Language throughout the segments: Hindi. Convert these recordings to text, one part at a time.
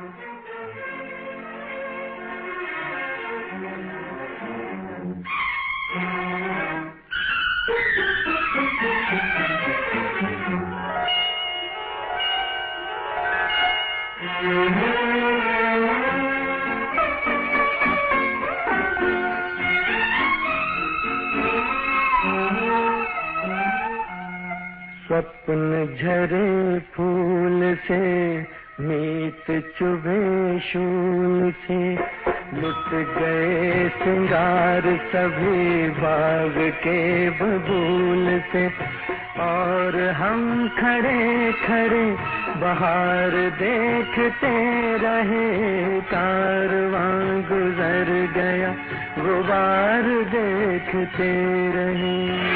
स्वप्न झरे फूल से, मीत चुभे शूल से, लुट गए सिंगार सभी बाग के बबूल से। और हम खड़े खड़े बाहर देखते रहे, कारवां गुजर गया गुबार देखते रहे।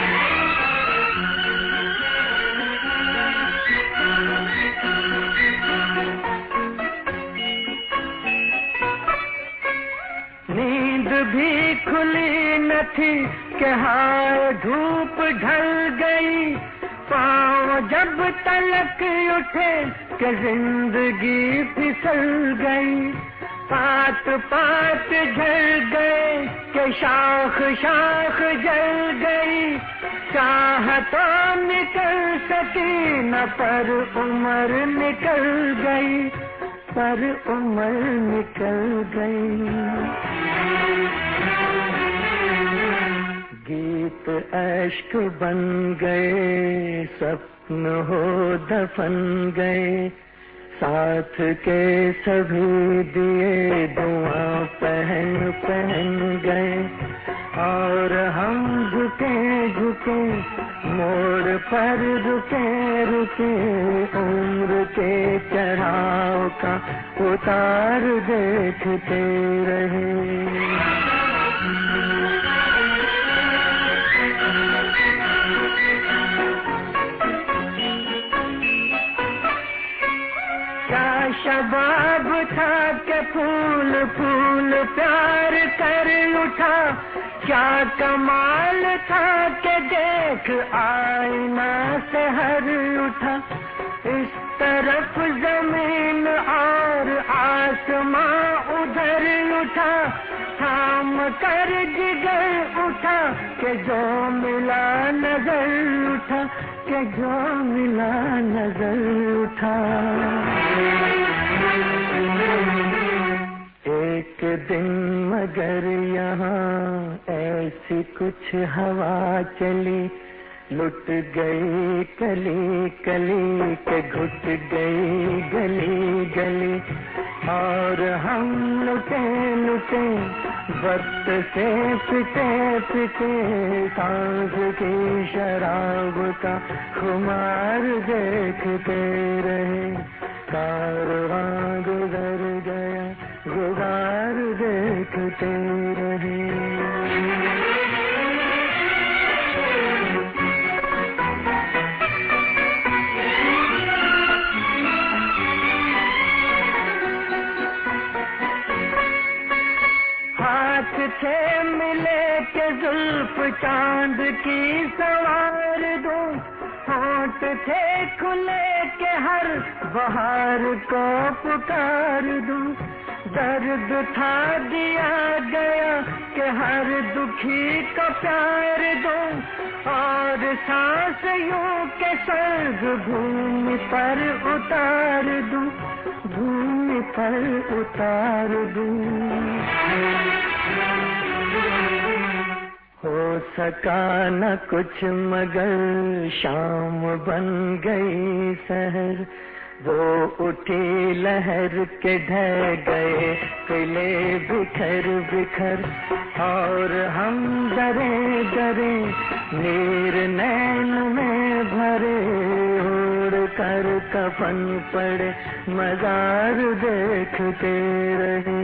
नींद भी खुली न थी कि हाय धूप ढल गई, पाँव जब तलक उठे कि जिंदगी फिसल गई। पात पात झड़ गए कि शाख शाख जल गई, चाह तो निकल सकी न पर उम्र निकल गई, पर उम्र निकल गई। गीत अश्क बन गए, सपन हो दफन गए, साथ के सभी दिए धुआं पहन पहन गए। और हम झुके झुके मोड़ पर रुके रुके, उम्र के चढ़ाव का उतार देखते रहे। क्या शबाब था के फूल फूल प्यार कर उठा, क्या कमाल था के देख आईना से हर उठा। इस तरफ जमीन और आसमां उधर उठा, थाम कर जिगर उठा के जो मिला नजर उठा, के जो मिला नजर उठा। एक दिन मगर यहाँ ऐसी कुछ हवा चली, लुट गई कली कली के घुट गई गली गली। और हम लुटे लुटे वक्त से पिटे पिटे, सांस की शराब का खुमार देखते रहे। कारवां गुजर गया गुबार देखते रहे। हाथ थे मिले के जुल्फ चांद की सवार दो, होंठ थे खुले के हर बहार को पुकार दूं। दर्द था दिया गया कि हर दुखी को प्यार दूं, और सांस यूं के स्वर्ग भूमि पर उतार दूं, भूमि पर उतार दूं। हो सका न कुछ मगर शाम बन गई शहर, वो उठी लहर के ढह गए किले बिखर बिखर। और हम डरे डरे नीर नैन में भरे, उड़ कर कफन पड़े मजार देखते रहे।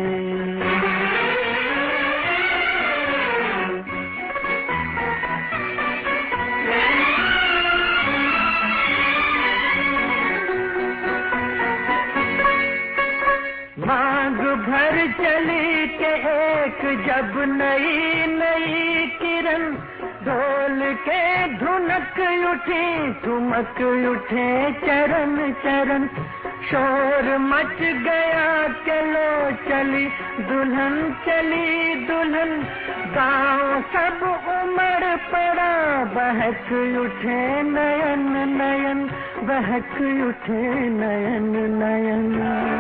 मांग भर चली के एक जब नई नई किरण, ढोल के धुनक उठी ठुमक उठे चरण चरण, शोर मच गया के लो चली दुल्हन, गाँव सब उमड़ पड़ा, बहक उठे नयन नयन, बहक उठे नयन नयन।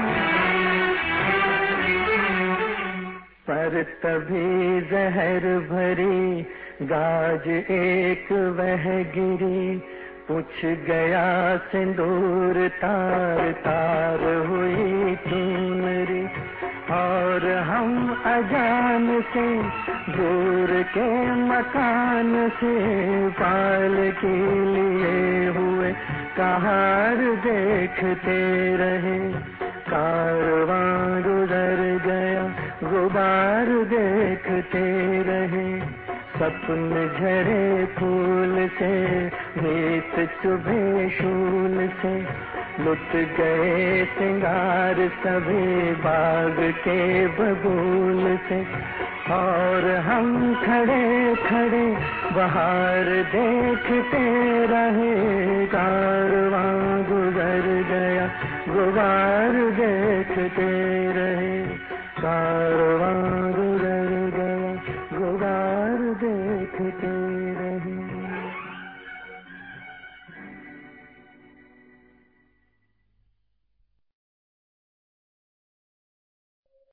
पर तभी जहर भरी गाज एक वह गिरी, पूछ गया सिंदूर तार तार हुई चुनरी, और हम अजान से दूर के मकान से पाल के लिए हुए कहार देखते रहे। कारवां गुजर गया गुबार देखते रहे, सपन झरे फूल से रेत चुभे शूल से, लुट गए सिंगार सभी बाग के बबूल से, और हम खड़े खड़े बहार देखते रहे। कारवां गुजर गया गुबार देखते रहे, कारवां